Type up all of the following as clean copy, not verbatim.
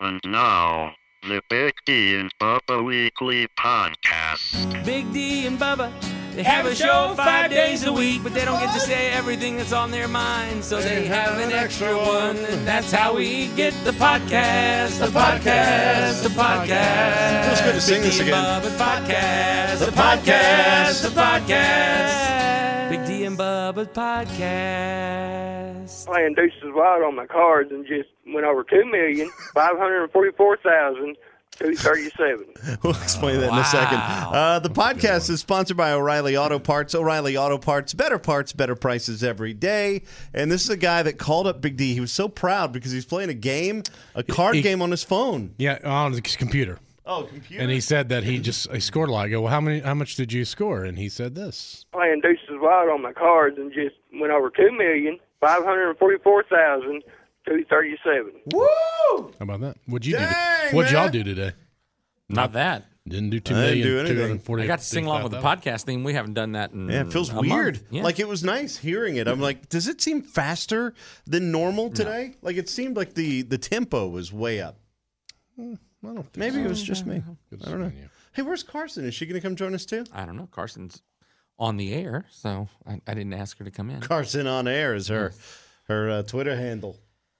And now, the Big D and Bubba Weekly Podcast. Big D and Bubba, they have a show 5 days a week, but they don't get to say everything that's on their mind, so they have an extra one, and that's how we get the podcast, the podcast, the podcast. Feels good to sing this again. Bubba podcast, the podcast, the podcast. Big D and Bubba podcast. Playing Deuces Wild on my cards and just went over 2,544,237. We'll explain that in a second. The podcast is sponsored by O'Reilly Auto Parts. O'Reilly Auto Parts, better prices every day. And this is a guy that called up Big D. He was so proud because he's playing a card game on his phone. Yeah, on his computer. Oh, computer. And he said that he scored a lot. I go, well, how much did you score? And he said this. Playing Deuces Wild on my cards and just went over 2,544,237. Woo! How about that? What'd you do? What'd y'all do today? Not that. Didn't do $2 I didn't million. do anything. 240. I got to sing along with the podcast theme. We haven't done that in Yeah, it feels a weird. month. Yeah. Like, it was nice hearing it. I'm like, does it seem faster than normal today? Like, it seemed like the tempo was way up. I don't think Maybe so. it was just me. Good I don't know. seeing you. Hey, where's Carson? Is she going to come join us too? I don't know. Carson's on the air, so I didn't ask her to come in. Carson on air is her Twitter handle.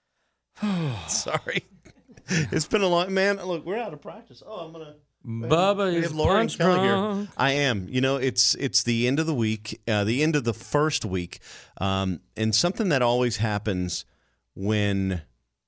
Sorry. It's been a long, man. Look, we're out of practice. Oh, I'm going to. Bubba We is have Lori and punch Kelly drunk. here. I am. You know, it's the end of the week, the end of the first week, and something that always happens when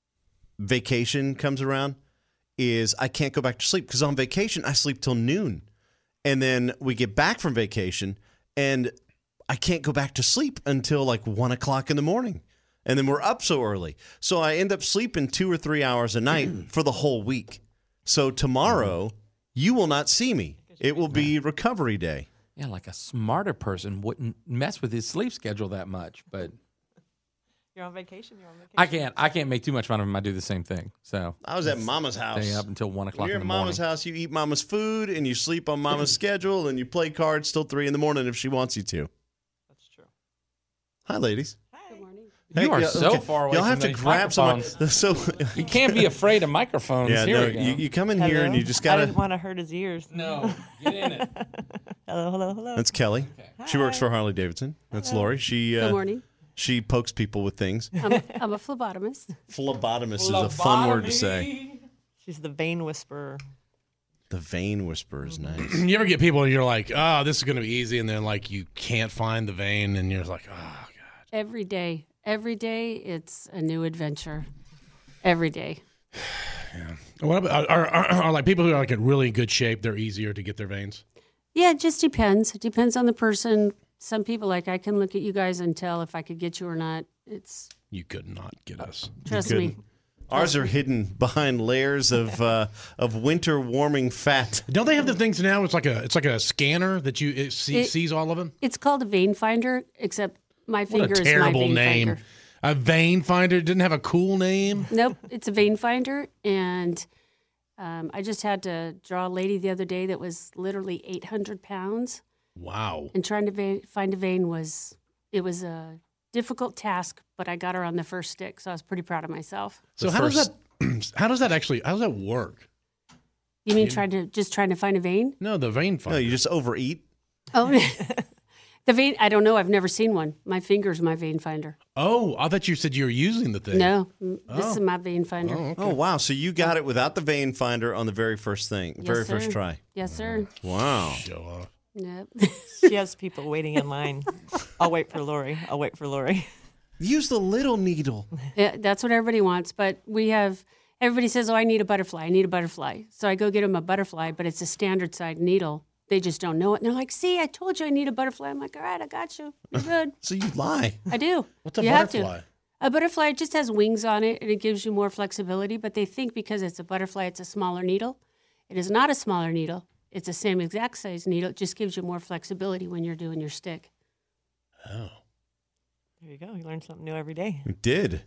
vacation comes around is I can't go back to sleep because on vacation I sleep till noon, and then we get back from vacation and I can't go back to sleep until like 1 o'clock in the morning. And then we're up so early. So I end up sleeping 2 or 3 hours a night for the whole week. So tomorrow, you will not see me. It will be recovery day. Yeah, like a smarter person wouldn't mess with his sleep schedule that much, but You're on vacation. I can't make too much fun of him. I do the same thing. So I was at Mama's house. stay up until 1 o'clock When you're in at the morning. Mama's house, you eat Mama's food, and you sleep on Mama's schedule, and you play cards till 3 in the morning if she wants you to. That's true. Hi, ladies. Good morning. You are yeah, so okay. far away Y'all from have to these grab some. microphones. So, You can't be afraid of microphones. yeah, Here no, we go. you come in here and you just gotta. I didn't want to hurt his ears. No, get in it. Hello. That's Kelly. She works for Harley Davidson. That's Lori. She Good morning. she pokes people with things. I'm a phlebotomist. Phlebotomist is a fun word to say. She's the vein whisperer. The vein whisperer is nice. You ever get people and you're like, oh, this is going to be easy, and then like you can't find the vein, and you're like, oh, God. Every day, it's a new adventure. Every day. What about, are like people who are like in really good shape, they're easier to get their veins? Yeah, it just depends. It depends on the person. Some people, like, I can look at you guys and tell if I could get you or not. You could not get us. Trust me. Ours are hidden behind layers of winter warming fat. Don't they have the things now? It's like a scanner that sees all of them. It's called a vein finder, except my What finger a is my terrible vein name. finder. A vein finder didn't have a cool name. Nope, it's a vein finder, and I just had to draw a lady the other day that was literally 800 pounds. Wow. And trying to find a vein was a difficult task, but I got her on the first stick, so I was pretty proud of myself. So how does that work? You mean trying to find a vein? No, the vein finder. No, you just overeat. Oh, the vein. I don't know. I've never seen one. My finger's my vein finder. Oh, I thought you said you were using the thing. No, this is my vein finder. Oh, okay. Oh, wow. So you got it without the vein finder on the very first thing, Yes, first sir. try. Yes, sir. Wow. Show off. Yep. She has people waiting in line. I'll wait for Lori. Use the little needle. Yeah, that's what everybody wants. But everybody says, oh, I need a butterfly. So I go get them a butterfly, but it's a standard side needle. They just don't know it. And they're like, see, I told you I need a butterfly. I'm like, all right, I got you. You're good. So you lie. I do. What's a You have butterfly? to. A butterfly just has wings on it, and it gives you more flexibility. But they think because it's a butterfly, it's a smaller needle. It is not a smaller needle. It's the same exact size needle. It just gives you more flexibility when you're doing your stick. Oh. There you go. You learn something new every day. We did.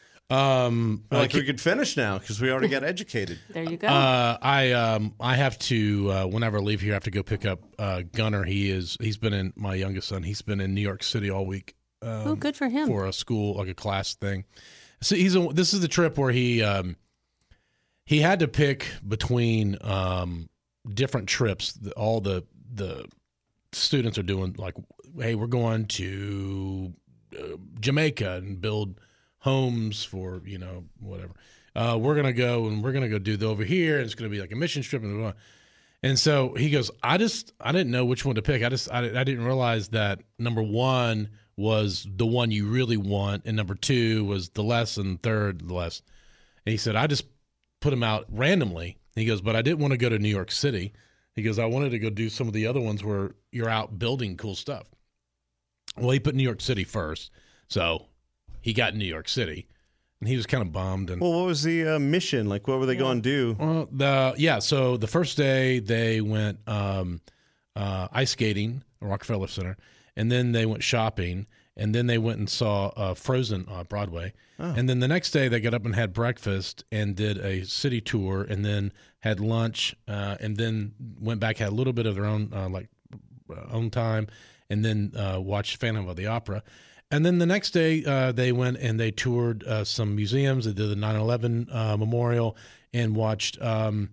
Like we could finish now because we already got educated. There you go. I have to whenever I leave here, I have to go pick up Gunner. He's been in my youngest son. He's been in New York City all week. Oh, good for him. For a school, like a class thing. So this is the trip where he he had to pick between different trips. All the students are doing like, hey, we're going to Jamaica and build homes for, whatever. We're going to go do the over here. And it's going to be like a mission trip. And so he goes, I didn't know which one to pick. I didn't realize that number one was the one you really want. And number two was the less, and third, the less. And he said, I just put them out randomly. He goes, but I didn't want to go to New York City. He goes, I wanted to go do some of the other ones where you're out building cool stuff. Well, he put New York City first. So he got New York City. And he was kind of bummed. And well, what was the mission? Like, what were they going to do? Well, so the first day they went ice skating at Rockefeller Center, and then they went shopping, and then they went and saw Frozen on Broadway. Oh. And then the next day they got up and had breakfast and did a city tour, and then had lunch, and then went back, had a little bit of their own own time, and then watched Phantom of the Opera. And then the next day, they went and they toured some museums. They did the 9/11 memorial and watched Lion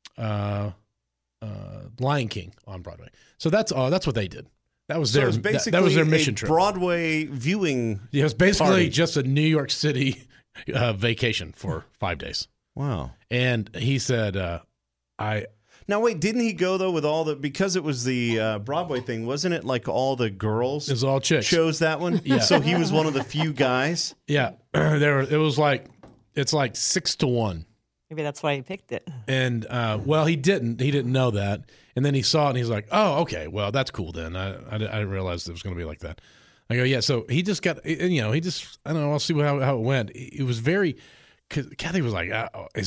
King on Broadway. So that's what they did. That was their that was their mission trip. Broadway viewing. Yeah, it was basically just a New York City vacation for 5 days. Wow. And he said, Now, wait, didn't he go, though, with all because it was the Broadway thing, wasn't it like all the girls? It was all chicks. Chose that one? Yeah. So he was one of the few guys? Yeah. It's like 6-1. Maybe that's why he picked it. And, he didn't know that. And then he saw it and he's like, oh, okay, well, that's cool then. I didn't realize it was going to be like that. I go, yeah, so he just got, I don't know, I'll see how it went. It was very, because Kathy was like,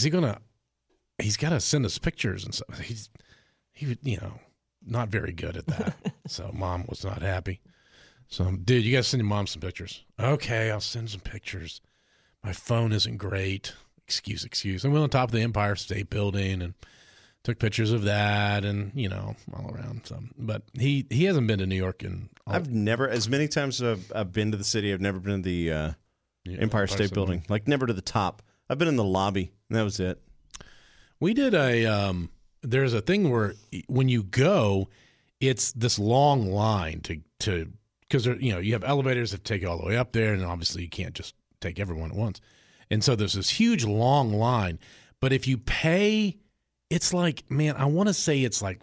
he's got to send us pictures and stuff. He not very good at that. So Mom was not happy. So, dude, you got to send your mom some pictures. Okay, I'll send some pictures. My phone isn't great. Excuse. And we went on top of the Empire State Building and took pictures of that and, all around. So, but he hasn't been to New York I've never, as many times as I've been to the city, I've never been to the Empire State Building. Like, never to the top. I've been in the lobby, and that was it. We did there's a thing where when you go, it's this long line to because you have elevators that take you all the way up there, and obviously you can't just take everyone at once. And so there's this huge long line. But if you pay, it's like, man, I want to say it's like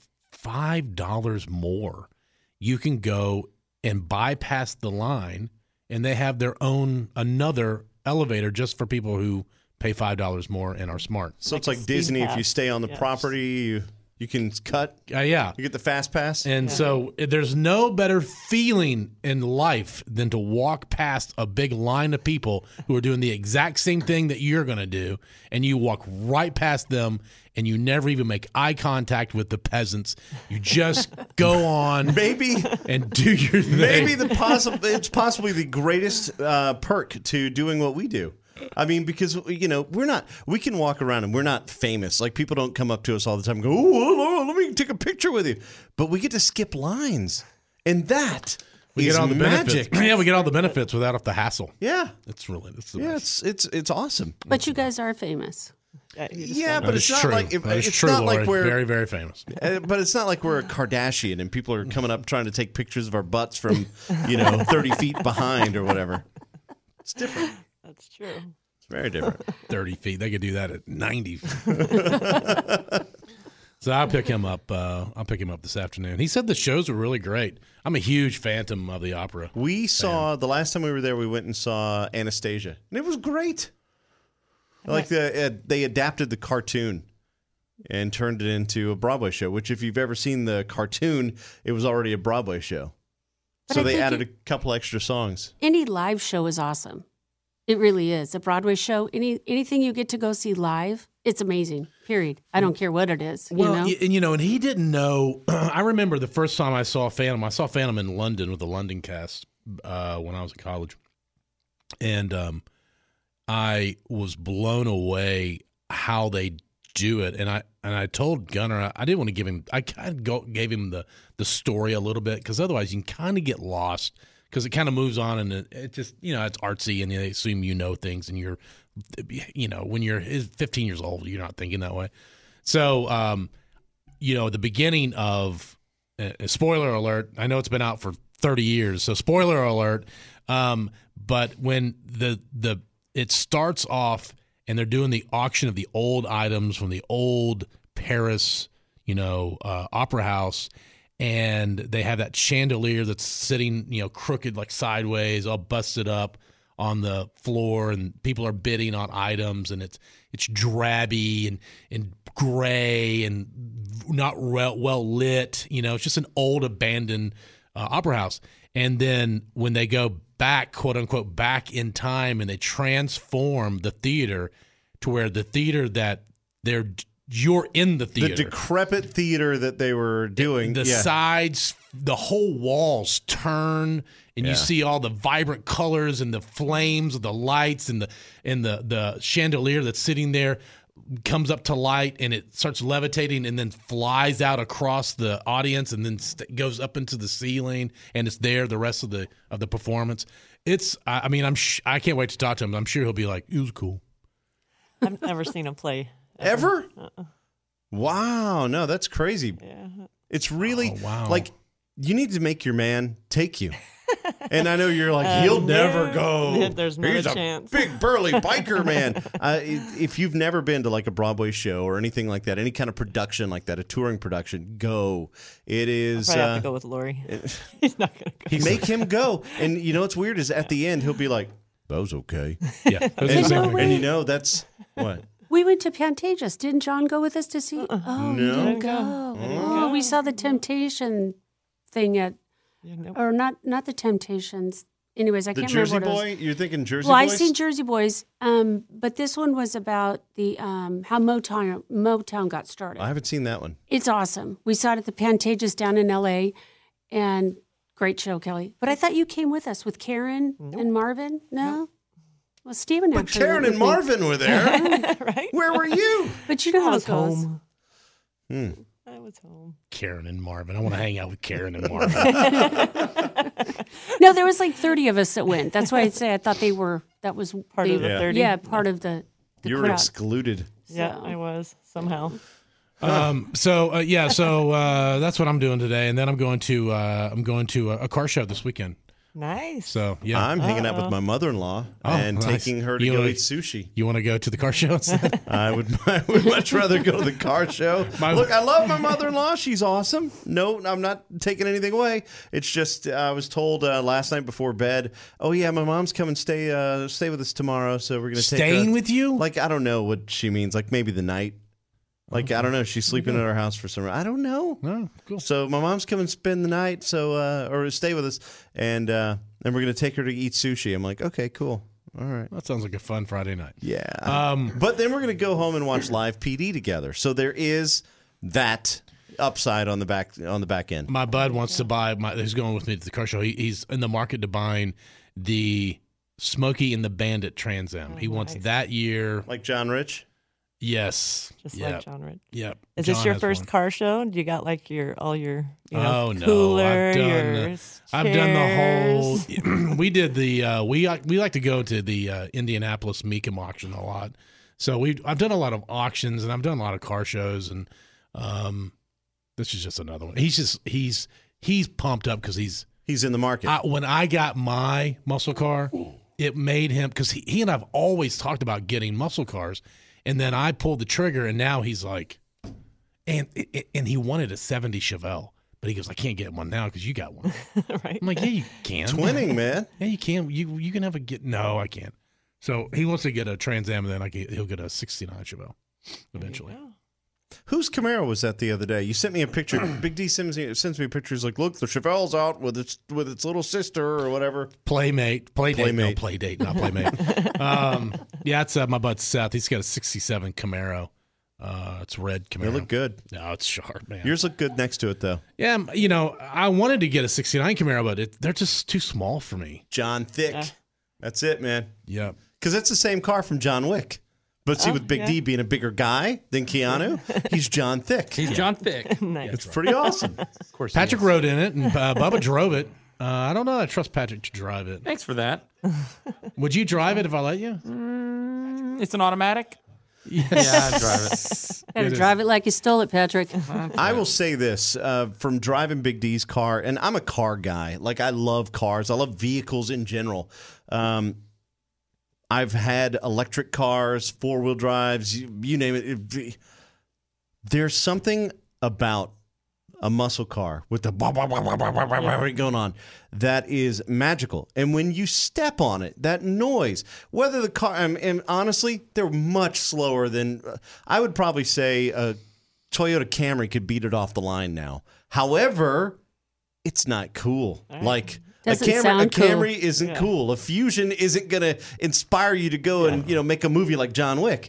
$5 more. You can go and bypass the line, and they have their own another elevator just for people who pay $5 more and are smart. So it's like Disney. If you stay on the property, you can cut. Yeah. You get the fast pass. And so there's no better feeling in life than to walk past a big line of people who are doing the exact same thing that you're going to do, and you walk right past them, and you never even make eye contact with the peasants. You just go on and do your thing. Maybe it's possibly the greatest perk to doing what we do. I mean, because, we can walk around and we're not famous. Like, people don't come up to us all the time and go, oh, let me take a picture with you. But we get to skip lines. And that is get all the magic. Benefits. Yeah, we get all the benefits without the hassle. Yeah. It's the best. It's awesome. But you guys are famous. Yeah, but it's not true. like It's it's true, not Lori. like we're very, very famous. But it's not like we're a Kardashian and people are coming up trying to take pictures of our butts from 30 feet behind or whatever. It's different. That's true. It's very different. 30 feet. They could do that at 90. So I'll pick him up. This afternoon. He said the shows were really great. I'm a huge Phantom of the Opera. We saw the last time we were there. We went and saw Anastasia, and it was great. Like they adapted the cartoon and turned it into a Broadway show. Which, if you've ever seen the cartoon, it was already a Broadway show. So they added a couple extra songs. Any live show is awesome. It really is. A Broadway show, anything you get to go see live, it's amazing, period. I don't care what it is. Well, and he didn't know. I remember the first time I saw Phantom in London with the London cast when I was in college. And I was blown away how they do it. And I told Gunnar, I didn't want to give him, I kind of gave him the story a little bit, because otherwise you can kind of get lost. Because it kind of moves on, and it just, it's artsy, and they assume things, and you're when you're 15 years old, you're not thinking that way. So, the beginning of spoiler alert. I know it's been out for 30 years, so spoiler alert. But when it starts off and they're doing the auction of the old items from the old Paris, opera house, and they have that chandelier that's sitting, crooked, like sideways, all busted up on the floor, and people are bidding on items, and it's drabby and gray and not well lit. It's just an old abandoned opera house. And then when they go back, quote unquote, back in time, and they transform the theater to where the theater that you're in the theater. The decrepit theater that they were doing. The sides, the whole walls turn, and you see all the vibrant colors and the flames of the lights, and the chandelier that's sitting there comes up to light, and it starts levitating and then flies out across the audience, and then goes up into the ceiling, and it's there the rest of the performance. I can't wait to talk to him. I'm sure he'll be like, it was cool. I've never seen a play. Ever? Wow, no, that's crazy. Yeah. It's really wow. like you need to make your man take you. And I know you're like, he'll never go. There's no chance. A big burly biker man. If you've never been to like a Broadway show or anything like that, any kind of production like that, a touring production, go. It is. I have to go with Lori. He's not going to go. Make him go. And what's weird is at the end he'll be like, "That was okay." Yeah, and that's what. We went to Pantages. Didn't John go with us to see? Oh, No. you didn't go. Oh, we saw the Temptation thing at, or not the Temptations. Anyways, I The can't Jersey remember what it Boy? was. You're thinking Jersey Well, Boys? I've seen Jersey Boys, but this one was about the how Motown got started. I haven't seen that one. It's awesome. We saw it at the Pantages down in L.A., and great show, Kelly. But I thought you came with us with Karen and Marvin. No? Well, Stephen But actually Karen went and with me. Marvin were there. Right? Where were you? But you know I how was it goes. home. Hmm. I was home. Karen and Marvin. I want to hang out with Karen and Marvin. No, there was like 30 of us that went. That's why I say I thought that was Part of the 30? Yeah, part of the You were crowd. excluded. Yeah, So- I was somehow. So that's what I'm doing today, and then I'm going to a car show this weekend. Nice. So yeah, I'm hanging out with my mother-in-law and nice. taking her to You go wanna- eat sushi. You want to go to the car show instead? I would much rather go to the car show. Look, I love my mother-in-law. She's awesome. No, I'm not taking anything away. It's just I was told last night before bed, oh, yeah, my mom's coming stay with us tomorrow, so we're going to take her. Staying with you? Like, I don't know what she means. Like, maybe the night. Like, I don't know. She's sleeping at our house for some reason. I don't know. Oh, cool. So my mom's coming to spend the night, or stay with us, and we're going to take her to eat sushi. I'm like, okay, cool. All right. That sounds like a fun Friday night. Yeah. But then we're going to go home and watch live PD together. So there is that upside on the back end. My bud wants to buy. He's going with me to the car show. He's in the market to buying the Smokey and the Bandit Trans Am. He wants nice. that year. Like John Rich? Yes. Just Yep. like John Rick. Yep. Is John this your has first one. car show? You got like all your Oh, no. cooler, I've done the whole. We did the. We like to go to the Indianapolis Mecum auction a lot. So I've done a lot of auctions, and I've done a lot of car shows, and this is just another one. He's pumped up because He's in the market. when I got my muscle car, it made him, because he and I've always talked about getting muscle cars, and then I pulled the trigger, and now he's like, and he wanted a 70 Chevelle, but he goes, I can't get one now because you got one. Right. I'm like, yeah, you can. Twinning, man. Yeah, you can. You can have a get. No, I can't. So he wants to get a Trans Am, and then he'll get a 69 Chevelle eventually. Whose Camaro was that the other day? You sent me a picture. Big D sends me a picture. He's like, look, the Chevelle's out with its little sister or whatever. Playdate. No, Playmate. Playdate, not Playmate. Yeah, it's my bud Seth. He's got a 67 Camaro. It's red Camaro. They look good. No, it's sharp, man. Yours look good next to it, though. Yeah, I wanted to get a 69 Camaro, but they're just too small for me. John Thick. Yeah. That's it, man. Yeah. Because it's the same car from John Wick. But see, with Big D being a bigger guy than Keanu, he's John Thick. He's John Thick. Nice. It's pretty awesome. Of course, he Patrick is. rode in it, and Bubba drove it. I don't know. I trust Patrick to drive it. Thanks for that. Would you drive it if I let you? It's an automatic. Yeah, I drive it. Gotta drive it like you stole it, Patrick. I will say this from driving Big D's car, and I'm a car guy. Like, I love cars. I love vehicles in general. I've had electric cars, four-wheel drives, you name it. There's something about a muscle car with the going on that is magical. And when you step on it, that noise, whether the car, and honestly, they're much slower than, I would probably say a Toyota Camry could beat it off the line now. However, it's not cool. Like, Doesn't a sound cool. Camry isn't cool. A Fusion isn't going to inspire you to go and make a movie like John Wick.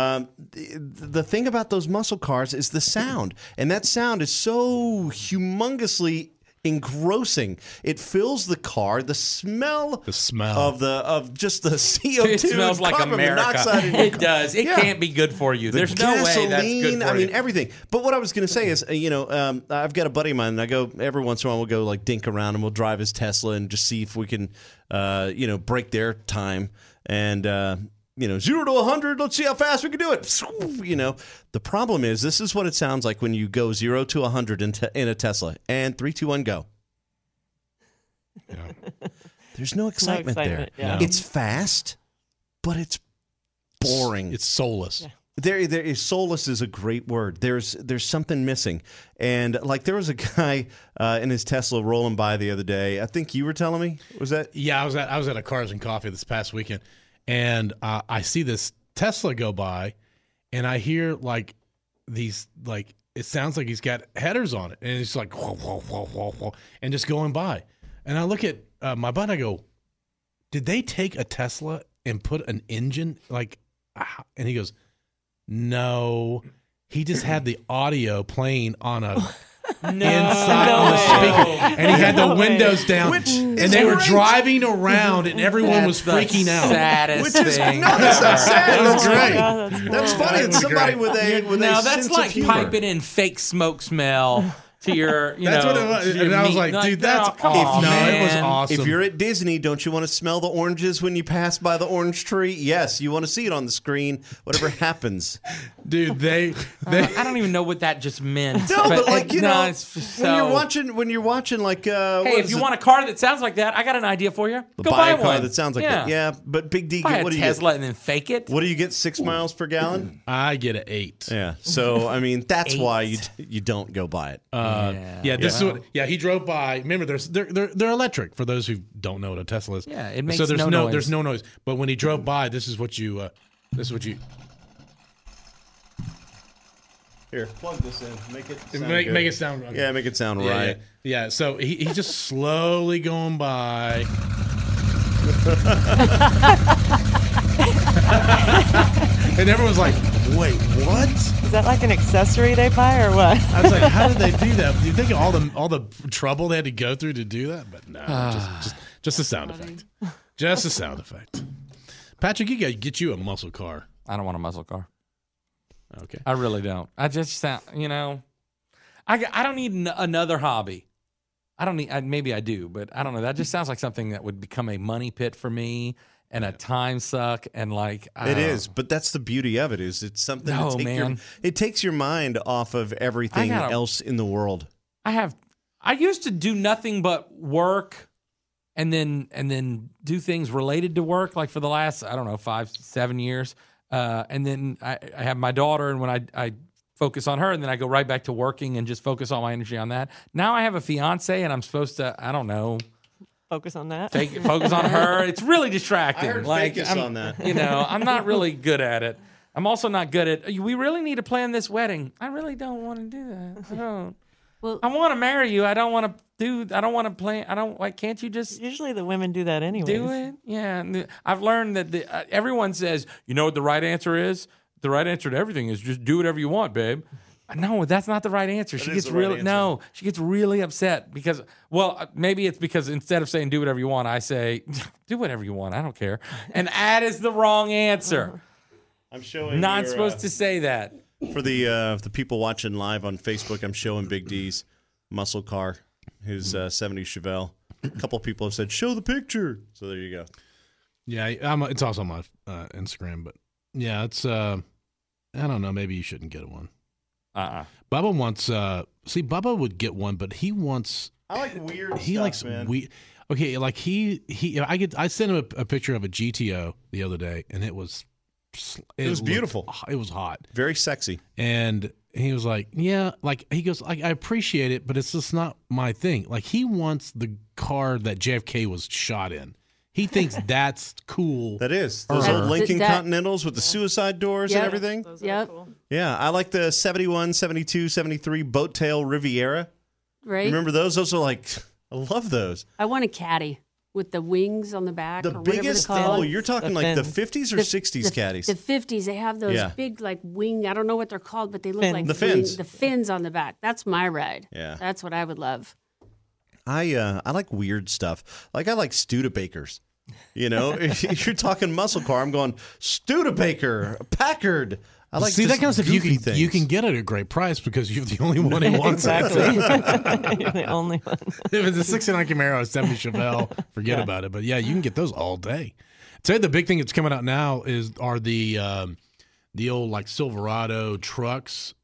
The thing about those muscle cars is the sound, and that sound is so humongously engrossing. It fills the car. The smell of just the CO2. It smells like carbon America. monoxide in your It does. It can't be good for you. There's no way that's good for you. Everything. But what I was going to say is, I've got a buddy of mine, and I go every once in a while. We'll go like dink around, and we'll drive his Tesla and just see if we can, break their time and. 0 to 100. Let's see how fast we can do it. The problem is this is what it sounds like when you go 0 to 100 in a Tesla. And 3, 2, 1, go. Yeah. There's no excitement there. Yeah. It's fast, but it's boring. It's soulless. Yeah. There is soulless is a great word. There's something missing, and like there was a guy in his Tesla rolling by the other day. I think you were telling me, was that? Yeah, I was at a Cars and Coffee this past weekend, and I see this Tesla go by, and I hear like these like it sounds like he's got headers on it, and it's like whoa, whoa, whoa, whoa, whoa, and just going by. And I look at my bud, and I go, "Did they take a Tesla and put an engine like?" And he goes, "No, he just had the audio playing on a." Inside on the speaker, and he had the windows down, and they were driving around, and everyone was freaking out. Saddest thing. No, that's not sad. That's That's great. That's funny. It's somebody with a Now sense that's like of humor. piping in fake smoke smell to your, That's what it was. to your And I was meat. like, dude, that's come awesome. on, No, it was man. awesome. If you're at Disney, don't you want to smell the oranges when you pass by the orange tree? Yes, you want to see it on the screen. Whatever happens. Dude, they I don't even know what that just meant. No, but like it's just when you're so- watching like Hey, if you want a car that sounds like that, I got an idea for you. Go buy buy a car one. that sounds like that. Yeah, but Big D, Buy what a do you Tesla get? and then fake it. What do you get? 6 miles per gallon? I get an 8. Yeah. So I mean, that's 8. why you don't go buy it. This is what. Yeah, he drove by. Remember, they're electric. For those who don't know what a Tesla is. Yeah, it makes so there's no noise. There's no noise. But when he drove by, this is what you. Here, plug this in. Make it sound Make good. it sound. Okay. Yeah, make it sound Yeah, right. Yeah. So he's just slowly going by. And everyone's like, "Wait, what?" Is that like an accessory they buy or what? I was like, "How did they do that? Do you think of all the trouble they had to go through to do that?" But no, just a sound effect. Just a sound effect. Patrick, you got to get you a muscle car. I don't want a muscle car. Okay. I really don't. I just sound, I don't need another hobby. I don't need, maybe I do, but I don't know. That just sounds like something that would become a money pit for me and a time suck. And like, It is, but that's the beauty of it. Is it's something No, to take man. it takes your mind off of everything else in the world. I used to do nothing but work and then do things related to work, like for the last, 5-7 years. And then I have my daughter, and when I focus on her, and then I go right back to working and just focus all my energy on that. Now I have a fiance, and I'm supposed to, Focus on that. focus on her. It's really distracting. I heard like, focus I'm, on that. I'm not really good at it. I'm also not good at, we really need to plan this wedding. I really don't want to do that. I don't. Well, I want to marry you. I don't want to plan. Can't you just Usually the women do that anyways. do it? Yeah. And I've learned that everyone says, you know what the right answer is? The right answer to everything is just do whatever you want, babe. No, that's not the right answer. She gets she gets really upset because, maybe it's because instead of saying do whatever you want, I say do whatever you want. I don't care. And that is the wrong answer. I'm showing. Not supposed to say that. For the people watching live on Facebook, I'm showing Big D's muscle car, his 70 Chevelle. A couple people have said, "Show the picture." So there you go. Yeah, it's also on my Instagram, but Yeah, it's I don't know. Maybe you shouldn't get one. Uh-uh. Bubba wants. Bubba would get one, but he wants. I like weird He stuff, likes man. Okay, like I sent him a picture of a GTO the other day, and it was beautiful. It was hot, Very sexy. and he was like, "Yeah," like he goes, "Like I appreciate it, but it's just not my thing." Like he wants the car that JFK was shot in. He thinks that's cool. That is. Those Or- old Lincoln That- Continentals with the suicide doors Yep. and everything. Those are Yep. cool. Yeah, I like the 71, 72, 73 Boat Tail Riviera. Right? Remember those? Those are like, I love those. I want a caddy with the wings on the back. The or whatever biggest, they're called. oh, you're talking The like the fins. 50s or 60s caddies. The 50s, they have those Yeah. big like wing. I don't know what they're called, but they look Fins. like The fins. The fins on the back. That's my ride. Yeah. That's what I would love. I like weird stuff. Like I like Studebakers. You know, if you're talking muscle car, I'm going Studebaker, Packard. I like See, that just kind of stuff goofy things. you can get at a great price because you're the only one who wants Exactly. it. You're the only one. If it's a 69 Camaro, 70 Chevelle, forget about it. But yeah, you can get those all day. I'd say the big thing that's coming out now are the old like Silverado trucks,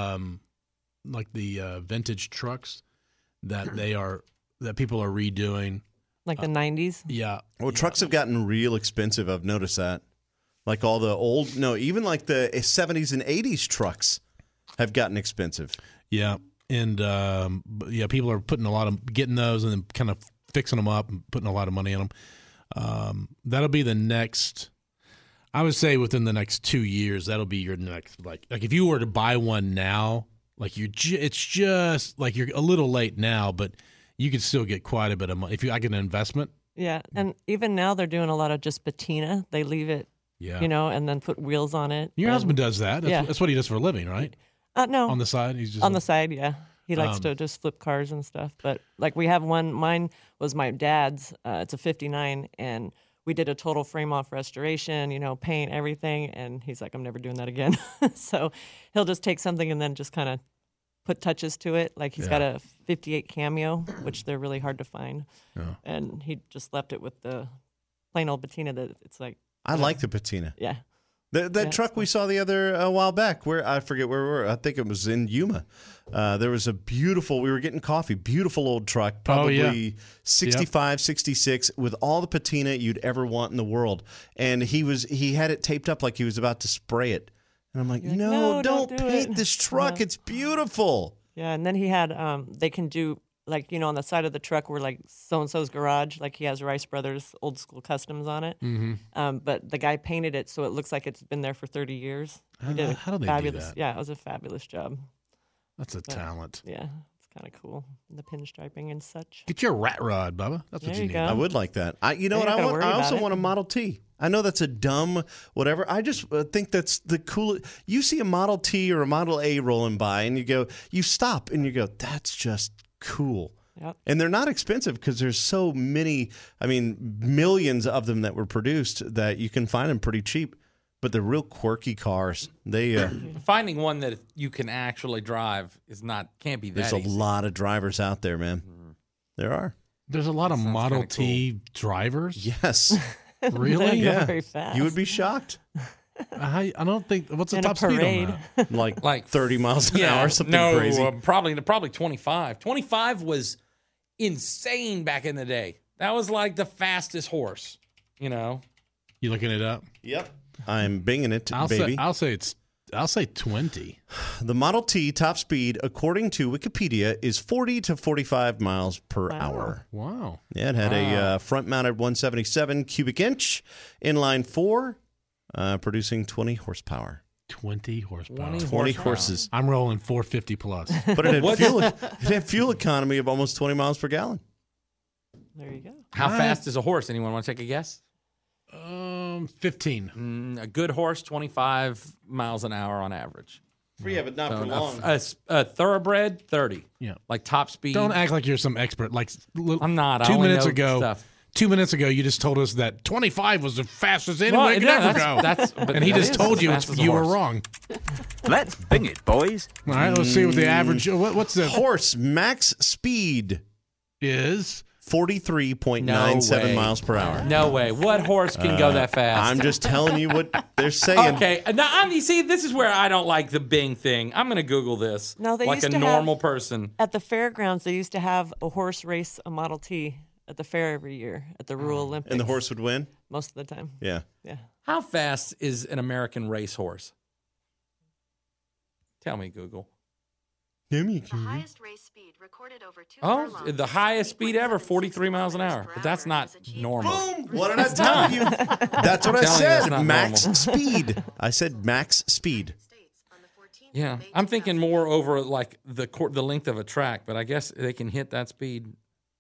like the vintage trucks that people are redoing. Like the 90s. Yeah, Well, trucks have gotten real expensive. I've noticed that. Like all the old, even like the 70s and 80s trucks have gotten expensive. yeah, and people are getting those and then kind of fixing them up and putting a lot of money in them. That'll be the next. I would say within the next 2 years, that'll be your next like if you were to buy one now, like it's just like you're a little late now, but you could still get quite a bit of money if you like an investment. Yeah. And even now they're doing a lot of just patina. They leave it, Yeah, and then put wheels on it. your and- husband does that. Yeah. That's what he does for a living, right? No. On the side, he's just On the side, yeah. He likes to just flip cars and stuff. But like we have one, mine was my dad's. It's a 59, and we did a total frame off restoration, paint, everything. And he's like, I'm never doing that again. So he'll just take something and then just kind of put touches to it. Like he's got a 58 Cameo, which they're really hard to find. Yeah. And he just left it with the plain old patina that it's like, I like the patina. yeah. That truck we saw the other a while back, where I forget where we were. I think it was in Yuma. There was we were getting coffee, beautiful old truck, probably 65, 66, with all the patina you'd ever want in the world. And he had it taped up like he was about to spray it. And I'm like, no, don't do paint it." this truck. It's beautiful. Yeah, and then he had they can do like on the side of the truck where like so and so's garage, like he has Rice Brothers old school customs on it. Mm-hmm. But the guy painted it so it looks like it's been there for 30 years. He did a How do they do fabulous, that? Yeah, it was a fabulous job. That's a talent. Yeah, it's kind of cool. The pinstriping and such. Get your rat rod, Bubba. That's what There you you need. go. I would like that. You know You're what not I gonna want? worry I about also it. want a Model T. I know that's a dumb whatever. I just think that's the coolest. You see a Model T or a Model A rolling by, and you stop and you go, that's just cool. Yep. And they're not expensive because there's so many. I mean, millions of them that were produced that you can find them pretty cheap. But they're real quirky cars. They Finding one that you can actually drive can't be that there's a easy. lot of drivers out there, man. There are. There's a lot of Sounds Model kinda T drivers. Yes. Really? They go Yeah. very fast. You would be shocked. I don't think. What's the In a top speed on parade. that? Like 30 miles an hour, something no, crazy. probably 25. 25 was insane back in the day. That was like the fastest horse, You looking it up? Yep. I'm binging it, baby. I'll say 20. The Model T top speed, according to Wikipedia, is 40 to 45 miles per hour. Wow. Yeah, it had a front-mounted 177 cubic inch inline 4, producing 20 horsepower. 20 horsepower. 20 horses. I'm rolling 450 plus. But it had fuel economy of almost 20 miles per gallon. There you go. How fast is a horse? Anyone want to take a guess? 15. A good horse, 25 miles an hour on average. Yeah, but not for long. A thoroughbred, 30. Yeah. Like top speed. Don't act like you're some expert. Like I'm not. I 2 only minutes know ago. stuff. 2 minutes ago, you just told us that 25 was the fastest anyone could ever go. But and he that just is told as you fast as a you were horse. wrong. Let's bing it, boys. All right, let's see what the average. What's the Horse max speed is 43.97 miles per hour. No way. What horse can go that fast? I'm just telling you what they're saying. Okay. Now, you see, this is where I don't like the Bing thing. I'm going to Google this. No, they like used a to normal have, person. At the fairgrounds, they used to have a horse race, a Model T, at the fair every year at the Rural Olympics. And the horse would win? Most of the time. Yeah. Yeah. How fast is an American racehorse? Tell me, Google. The highest race speed recorded over 2 Oh, furlongs the highest speed ever, 43 miles an hour. But that's not normal. Boom! What did I tell you? That's what I said. Max speed. I said max speed. Yeah, I'm thinking more over like the length of a track, but I guess they can hit that speed.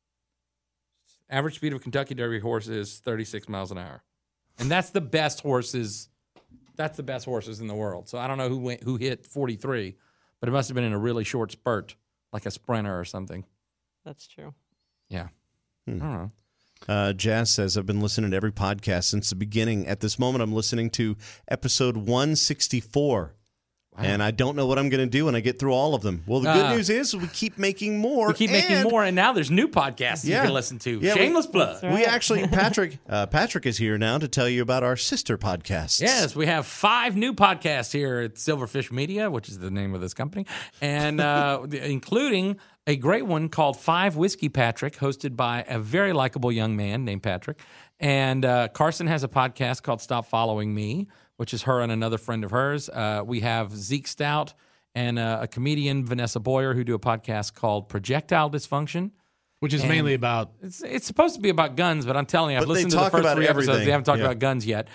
Average speed of a Kentucky Derby horse is 36 miles an hour, and that's the best horses. That's the best horses in the world. So I don't know who hit 43. But it must have been in a really short spurt, like a sprinter or something. That's true. Yeah. I don't know. Jazz says, I've been listening to every podcast since the beginning. At this moment, I'm listening to episode 164. Wow. And I don't know what I'm going to do when I get through all of them. Well, the good news is we keep making more. We keep making more, and now there's new podcasts you can listen to. Yeah, Shameless plug. We actually, Patrick is here now to tell you about our sister podcasts. Yes, we have 5 new podcasts here at Silverfish Media, which is the name of this company, and including a great one called 5 Whiskey Patrick, hosted by a very likable young man named Patrick. And Carson has a podcast called Stop Following Me, which is her and another friend of hers. We have Zeke Stout and a comedian, Vanessa Boyer, who do a podcast called Projectile Dysfunction. Which is mainly about... It's supposed to be about guns, but I'm telling you, I've listened to the first 3 episodes. They haven't talked about guns yet.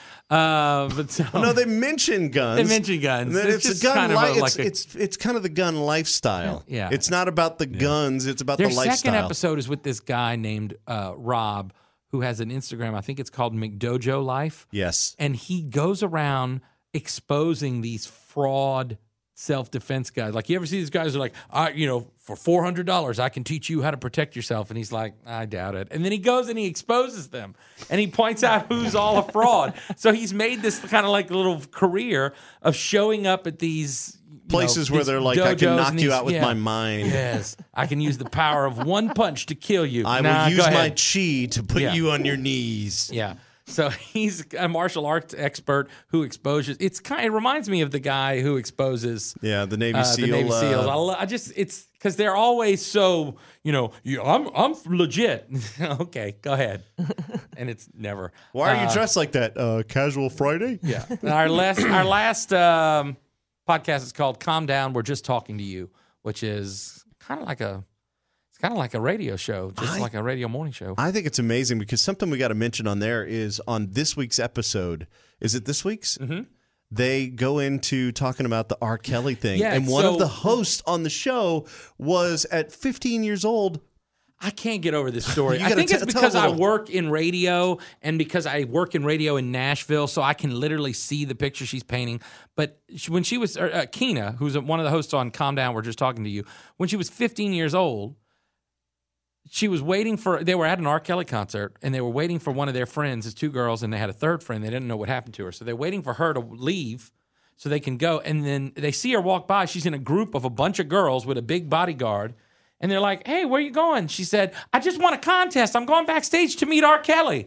No, they mention guns. They mention guns. It's a gun it's kind of the gun lifestyle. Yeah. It's not about the guns. It's about the lifestyle. Their second episode is with this guy named Rob, who has an Instagram. I think it's called McDojo Life. Yes. And he goes around exposing these fraud self-defense guys. Like, you ever see these guys who are like, for $400, I can teach you how to protect yourself. And he's like, I doubt it. And then he goes and he exposes them. And he points out who's all a fraud. So he's made this kind of like little career of showing up at these places where they're like, I can knock you out with my mind. Yes. I can use the power of one punch to kill you. I will use my chi to put you on your knees. Yeah. So he's a martial arts expert who exposes. It reminds me of the guy who exposes. Yeah, the Navy SEAL. The Navy SEALs. It's because they're always so, I'm legit. Okay, go ahead. And it's never. Why are you dressed like that? Casual Friday? Yeah. Our last podcast is called Calm Down, We're Just Talking to You, which is kind of like a radio show, like a radio morning show. I think it's amazing because something we got to mention on there is on this week's episode. Is it this week's? Mm-hmm. They go into talking about the R. Kelly thing. Yeah, and one of the hosts on the show was at 15 years old. I can't get over this story. I think it's because I work in radio and because I work in radio in Nashville, so I can literally see the picture she's painting. But when she was, Keena, who's one of the hosts on Calm Down, We're Just Talking to You, when she was 15 years old, she was waiting they were at an R. Kelly concert, and they were waiting for one of their friends, it's 2 girls, and they had a third friend. They didn't know what happened to her. So they're waiting for her to leave so they can go. And then they see her walk by. She's in a group of a bunch of girls with a big bodyguard. And they're like, hey, where are you going? She said, I just won a contest. I'm going backstage to meet R. Kelly.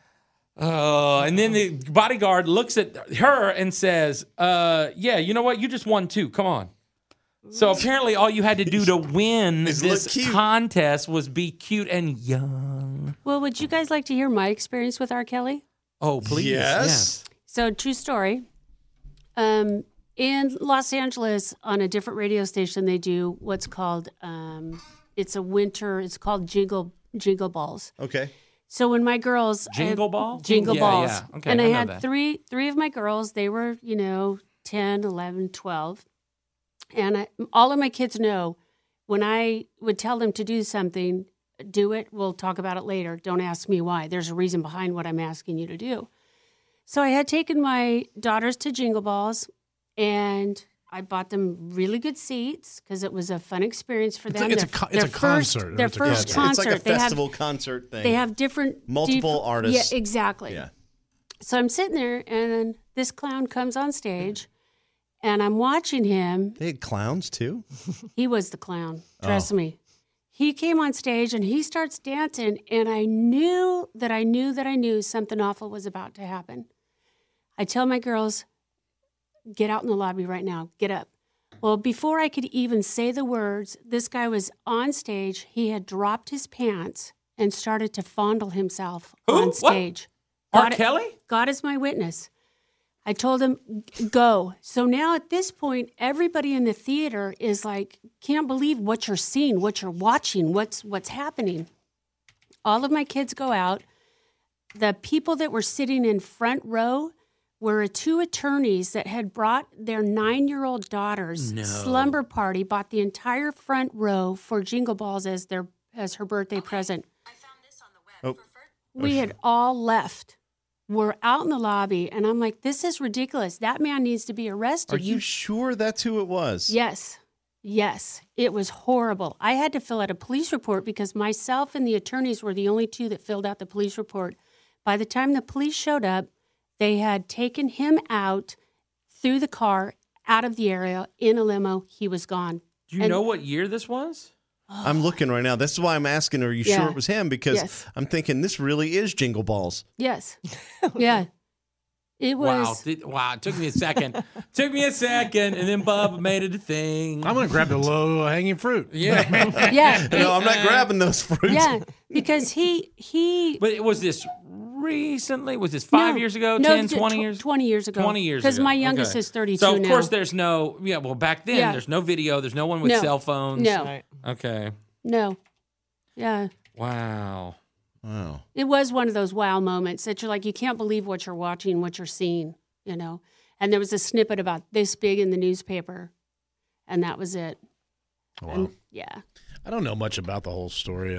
And then the bodyguard looks at her and says, yeah, you know what? You just won too. Come on. So apparently all you had to do to win this contest was be cute and young. Well, would you guys like to hear my experience with R. Kelly? Oh, please. Yes. So, true story. In Los Angeles, on a different radio station, they do what's called, it's called Jingle Balls. Okay. So when my girls... Jingle Balls? Jingle Balls. Yeah. Okay, and I had that. three of my girls. They were, 10, 11, 12. And all of my kids know when I would tell them to do something, do it. We'll talk about it later. Don't ask me why. There's a reason behind what I'm asking you to do. So I had taken my daughters to Jingle Balls, and I bought them really good seats because it was a fun experience for them. It's a concert. Their first concert. It's like a festival concert thing. They have multiple artists. Yeah, exactly. Yeah. So I'm sitting there, and then this clown comes on stage, and I'm watching him. They had clowns too? He was the clown. Trust me. he came on stage and he starts dancing, and I knew something awful was about to happen. I tell my girls, get out in the lobby right now, get up. Well, before I could even say the words, this guy was on stage. He had dropped his pants and started to fondle himself on stage. R. Kelly? God is my witness. I told him, go. So now at this point, everybody in the theater is like, can't believe what you're seeing, what you're watching, what's happening. All of my kids go out. The people that were sitting in front row were 2 attorneys that had brought their 9-year-old daughter's slumber party, bought the entire front row for Jingle Balls as her birthday present. I found this on the web. We had all left. We're out in the lobby, and I'm like, this is ridiculous. That man needs to be arrested. Are you sure that's who it was? Yes. It was horrible. I had to fill out a police report because myself and the attorneys were the only 2 that filled out the police report. By the time the police showed up, they had taken him out through the car, out of the area, in a limo. He was gone. Do you know what year this was? I'm looking right now. This is why I'm asking, are you sure it was him? Because I'm thinking this really is Jingle Balls. Yes. Yeah. It was. Wow. It took me a second. And then Bubba made it a thing. I'm going to grab the low hanging fruit. Yeah. Yeah. No, I'm not grabbing those fruits. Yeah, because he. But was this recently? Was this 5 years ago? 10, 20 years? 20 years ago. 20 years ago. Because my youngest is 32 now. So, of now. course, there's no, back then, there's no video. There's no one with cell phones. No. Right. Okay. No. Yeah. Wow. It was one of those wow moments that you're like, you can't believe what you're watching, what you're seeing, And there was a snippet about this big in the newspaper, and that was it. Wow. And, yeah. I don't know much about the whole story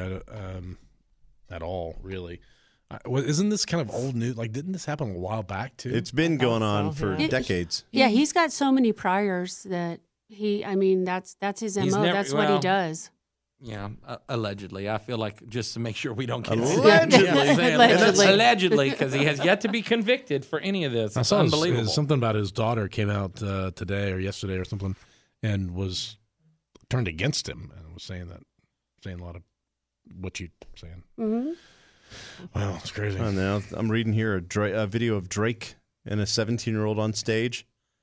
at all, really. Isn't this kind of old news? Like, didn't this happen a while back, too? It's been going on for decades. Yeah, he's got so many priors that that's his MO. That's what he does. Yeah, allegedly. I feel like just to make sure we don't get allegedly, because he has yet to be convicted for any of this. It's unbelievable. Something about his daughter came out today or yesterday or something, and was turned against him and was saying a lot of what you're saying. Mm-hmm. Wow, it's crazy. Oh, now I'm reading here a video of Drake and a 17-year-old on stage.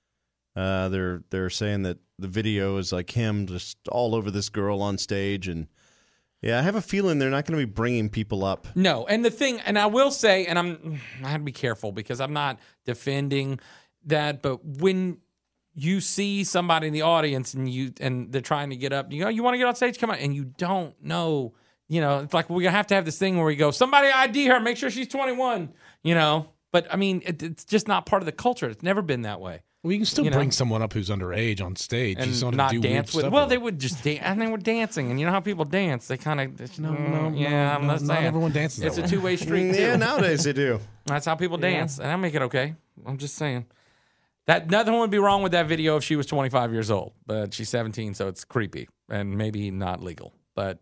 They're saying that the video is like him just all over this girl on stage, and I have a feeling they're not going to be bringing people up. No, and the thing, and I will say, and I have to be careful because I'm not defending that, but when you see somebody in the audience and they're trying to get up, you want to get on stage, come on, and you don't know, it's like we're gonna have to have this thing where we go, somebody ID her, make sure she's 21, But I mean, it's just not part of the culture. It's never been that way. Well, you can still bring someone up who's underage on stage and you just not do dance with. Well, they would just dance, and they were dancing, and you know how people dance. They kind of not everyone dances. It's that a two-way street. Yeah, nowadays they do. That's how people dance, and I make it okay. I'm just saying that nothing would be wrong with that video if she was 25 years old, but she's 17, so it's creepy and maybe not legal. But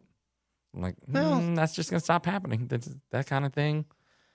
that's just gonna stop happening. That kind of thing.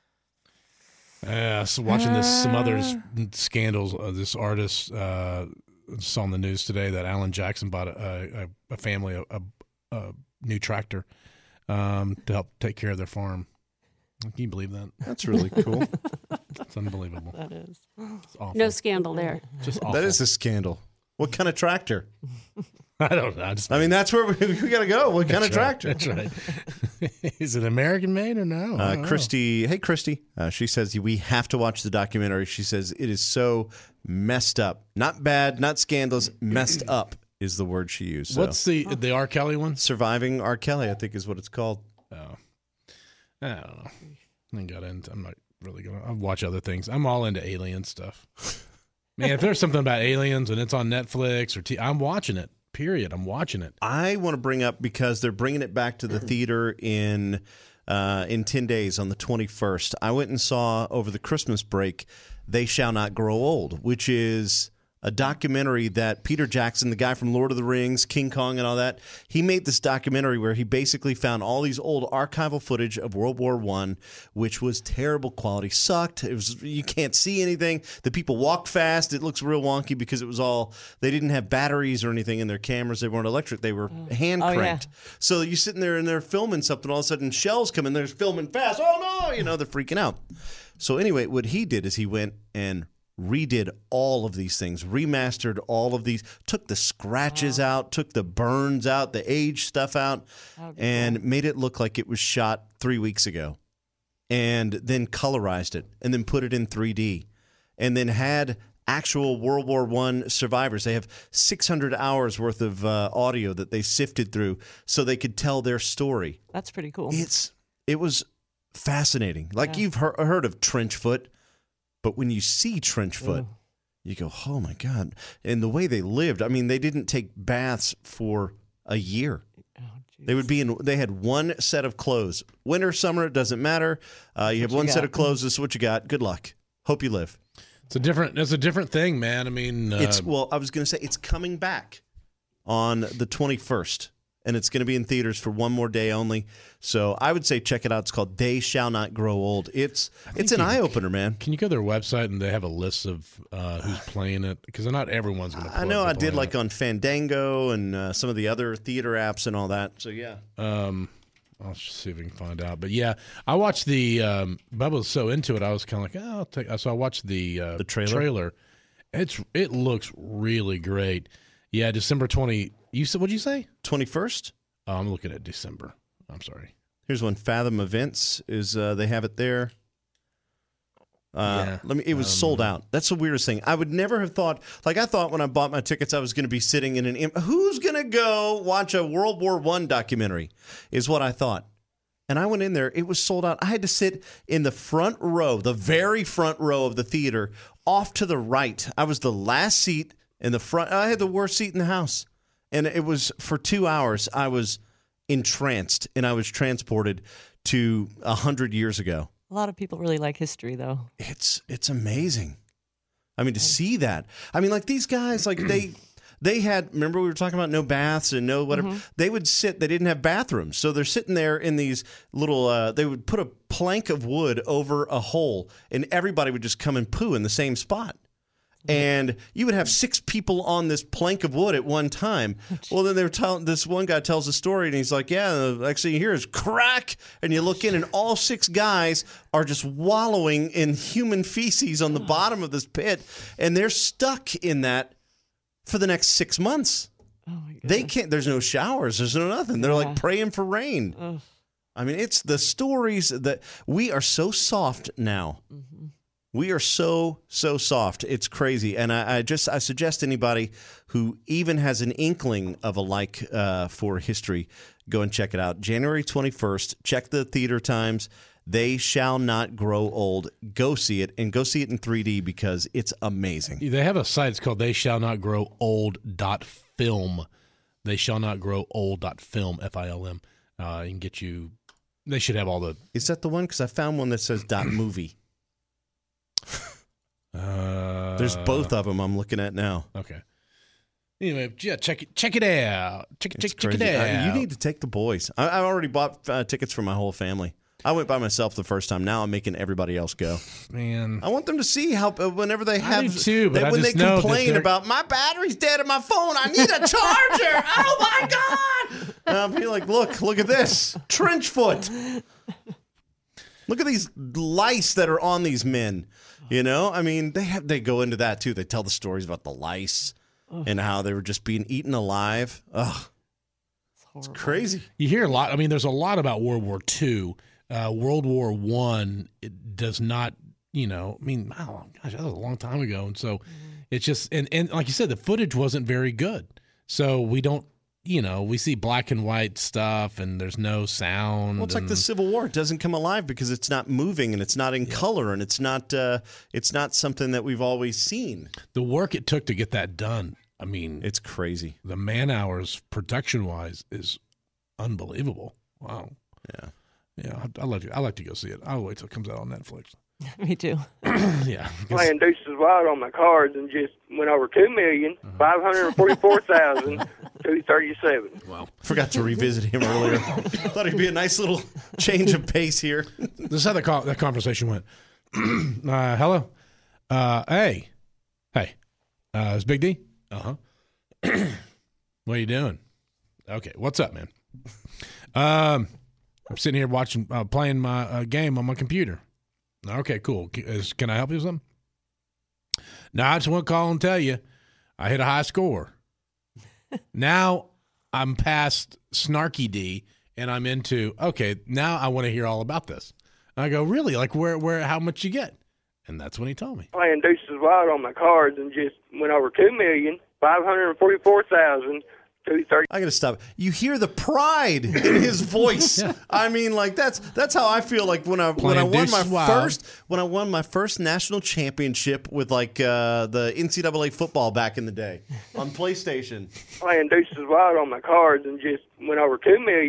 So watching some other scandals. This artist saw on the news today that Alan Jackson bought a family a new tractor to help take care of their farm. Can you believe that? That's really cool. It's unbelievable. That is. It's awful. No scandal there. Just awful. That is a scandal. What kind of tractor? I don't know. That's where we got to go. What kind of tractor? That's right. Is it American made or no? Christy, hey, Christy. She says we have to watch the documentary. She says it is so messed up. Not bad, not scandalous. Messed up is the word she used. So. What's the R. Kelly one? Surviving R. Kelly, I think is what it's called. Oh. I don't know. I'm not really going to. I'll watch other things. I'm all into alien stuff. Man, if there's something about aliens and it's on Netflix or I'm watching it. Period. I'm watching it. I want to bring up because they're bringing it back to the theater in 10 days on the 21st. I went and saw over the Christmas break They Shall Not Grow Old, which is a documentary that Peter Jackson, the guy from Lord of the Rings, King Kong and all that, he made this documentary where he basically found all these old archival footage of World War I, which was terrible quality, sucked. It was, you can't see anything. The people walked fast. It looks real wonky because it was all, they didn't have batteries or anything in their cameras. They weren't electric. They were hand cranked. So you're sitting there and they're filming something. All of a sudden shells come in. They're filming fast. Oh no, they're freaking out. So anyway, what he did is he went and redid all of these things, remastered all of these, took the scratches out, took the burns out, the age stuff out, and made it look like it was shot 3 weeks ago, and then colorized it, and then put it in 3D, and then had actual World War I survivors. They have 600 hours worth of audio that they sifted through so they could tell their story. That's pretty cool. It was fascinating. Like you've heard of Trenchfoot. But when you see Trenchfoot, you go, oh, my God. And the way they lived, I mean, they didn't take baths for a year. They had one set of clothes. Winter, summer, it doesn't matter. You have one set of clothes. This is what you got. Good luck. Hope you live. It's a different thing, man. I mean, I was going to say it's coming back on the 21st. And it's going to be in theaters for one more day only. So I would say check it out. It's called They Shall Not Grow Old. It's an eye-opener, man. Can you go to their website and they have a list of who's playing it? Because not everyone's going to play it. I know I did like on Fandango and some of the other theater apps and all that. So, yeah. I'll see if we can find out. But, yeah, I watched the Bubba was so into it, I was kind of like, I'll take. So I watched the trailer. It looks really great. Yeah, December 20. What'd you say? 21st? Oh, I'm looking at December. I'm sorry. Here's one. Fathom Events is they have it there. It was sold out. That's the weirdest thing. I would never have thought. Like I thought when I bought my tickets, I was going to be sitting in who's going to go watch a World War I documentary? Is what I thought. And I went in there. It was sold out. I had to sit in the front row, the very front row of the theater, off to the right. I was the last seat in the front. I had the worst seat in the house. And it was for 2 hours, I was entranced, and I was transported to 100 years ago. A lot of people really like history, though. It's amazing. I mean, to see that. I mean, like these guys, like they had, remember we were talking about no baths and no whatever. Mm-hmm. They would sit, they didn't have bathrooms. So they're sitting there in these little, they would put a plank of wood over a hole, and everybody would just come and poo in the same spot. And you would have 6 people on this plank of wood at one time. Well, then they were telling, this one guy tells a story, and he's like, yeah, actually you hear is crack. And you look in, and all 6 guys are just wallowing in human feces on the bottom of this pit. And they're stuck in that for the next 6 months. Oh my God. They can't, there's no showers, there's no nothing. They're like praying for rain. Ugh. I mean, it's the stories that we are so soft now. Mm-hmm. We are so soft. It's crazy. And I suggest anybody who even has an inkling of a like for history, go and check it out. January 21st, check the theater times. They Shall Not Grow Old. Go see it, and go see it in 3D because it's amazing. They have a site. It's called theyshallenotgrowold.film. Theyshallenotgrowold.film, F-I-L-M. You can get you – they should have all the – Is that the one? Because I found one that says .movie. There's both of them I'm looking at now. Okay. Anyway, yeah, check it out. Check it out. You need to take the boys. I already bought tickets for my whole family. I went by myself the first time. Now I'm making everybody else go. Man, I want them to see how whenever they have, I do too, but when they complain about my battery's dead on my phone, I need a charger. Oh my God! And I'll be like, look at this Trenchfoot. Look at these lice that are on these men. You know, I mean, they go into that too. They tell the stories about the lice and how they were just being eaten alive. Ugh, it's crazy. You hear a lot. I mean, there's a lot about World War II. World War I, it does not. You know, I mean, oh gosh, that was a long time ago, and so it's just and like you said, the footage wasn't very good. So we don't. You know, we see black and white stuff, and there's no sound. Well, it's like the Civil War; it doesn't come alive because it's not moving, and it's not in color, and it's not something that we've always seen. The work it took to get that done, I mean, it's crazy. The man hours, production-wise, is unbelievable. Wow. Yeah. Yeah, I like to go see it. I'll wait till it comes out on Netflix. Me too. Yeah. Playing Deuces Wild on my cards and just went over 2,544,237. Wow. Forgot to revisit him earlier. Thought he'd be a nice little change of pace here. This is how that conversation went. Hello. Hey. It's Big D? Uh-huh. What are you doing? Okay. What's up, man? I'm sitting here playing my game on my computer. Okay, cool. Can I help you with something? No, I just want to call and tell you I hit a high score. Now I'm past Snarky D and I'm into, okay, now I want to hear all about this. And I go, really? Like where, how much you get? And that's when he told me. Playing Deuces Wild on my cards and just went over 2,544,230. I gotta stop. You hear the pride in his voice. Yeah. I mean, like that's how I feel like when I won my first national championship with like the NCAA football back in the day on PlayStation. Playing Deuces Wild on my cards and just went over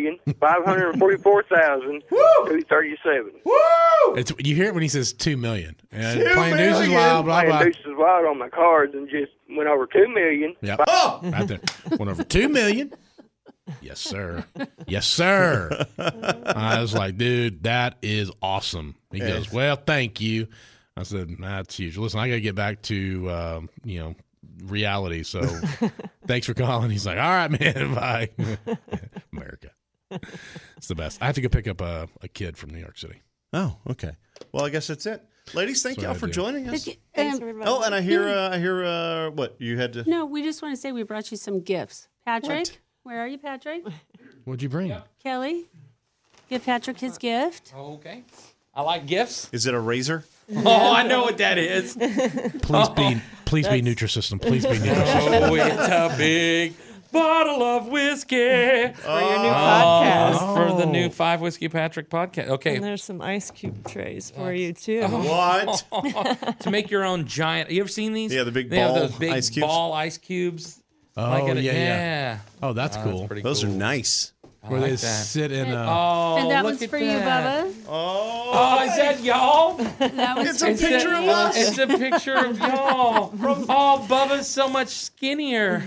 2,544,237. Woo! You hear it when he says 2 million. And 2 playing Deuces million. Wild, blah, Playing blah. Deuces Wild on my cards and just went over 2 million. Yep. Oh! Right there. Went over 2 million. Yes, sir. Yes, sir. I was like, dude, that is awesome. He goes, well, thank you. I said, that's huge. Listen, I got to get back to, reality. So thanks for calling. He's like, all right, man. Bye. America. It's the best. I have to go pick up a kid from New York City. Oh, okay. Well, I guess that's it. Ladies, thank That's y'all what I for do. joining us. Thanks, everybody. Oh, and I hear what you had to. No, we just want to say we brought you some gifts. Patrick, What? where are you, Patrick? What'd you bring? Kelly, give Patrick his gift. Okay. I like gifts. Is it a razor? Oh, I know what that is. Please be Nutrisystem. Please be Nutrisystem. Oh, it's a big bottle of whiskey. For your new podcast. For the new 5 Whiskey Patrick podcast. Okay. And there's some ice cube trays for you, too. What? To make your own giant. You ever seen these? Yeah, the big They have ball those big ice cubes. ball ice cubes. Oh, yeah. yeah. Oh, that's cool. pretty Those cool. are nice. Where they like that. sit in Oh, and that look one's at for you, that. Bubba. Oh, is that y'all? That was It's a picture of us. It's a picture of y'all. Oh, Bubba's so much skinnier.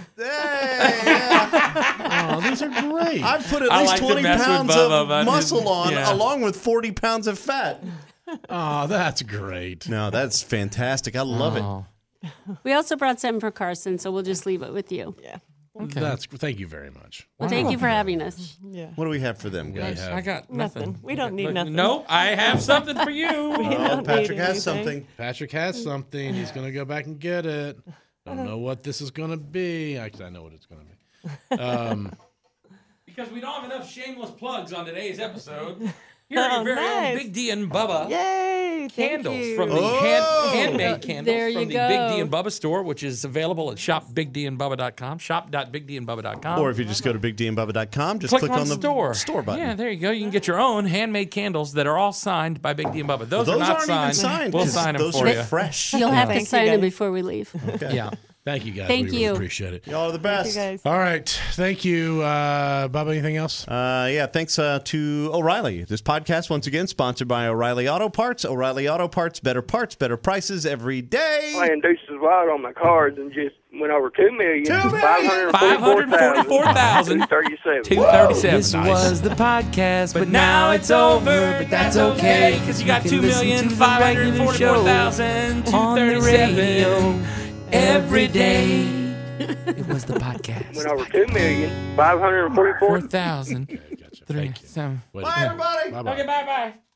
Oh, these are great. I've put at I least like to 20 mess with pounds Bubba, of but muscle on, yeah. along with 40 pounds of fat. Oh, that's great. No, that's fantastic. I love it. We also brought something for Carson, so we'll just leave it with you. Yeah. Thank you very much. Well, thank you for having us. Yeah. What do we have for them, guys? I got Nothing. We don't need nothing. No, I have something for you. Oh, Patrick has something. Patrick has something. He's going to go back and get it. Don't know what this is going to be. Actually, I know what it's going to be. Because we don't have enough shameless plugs on today's episode. Here are your very nice. own Big D and Bubba Yay. candles Thank you. from the handmade candles There you from the go. Big D and Bubba store, which is available at shopbigdandbubba.com, shop.bigdandbubba.com. Or if you just go to bigdandbubba.com, just click on the store button. Yeah, there you go. You can get your own handmade candles that are all signed by Big D and Bubba. Those are not aren't signed. even signed. We'll 'cause sign them those for are you. fresh. You'll have to Thank you, sign them guys. before we leave. Yeah. Thank you, guys. Thank we you. Really appreciate it. Y'all are the best. Thank you, guys. All right. Thank you, Bubba. Anything else? Yeah, thanks to O'Reilly. This podcast, once again, sponsored by O'Reilly Auto Parts. O'Reilly Auto Parts, better prices every day. Playing Deuces Wild on my cards and just went over 544,237. 2,544,237. This was the podcast, but now it's over. But that's okay, because you got 2,544,237 every day. It was the podcast. Went over 2,544,000. 4,000. Gotcha. Three, Thank you. seven. Wait. Bye, everybody. Bye-bye. Okay, bye-bye.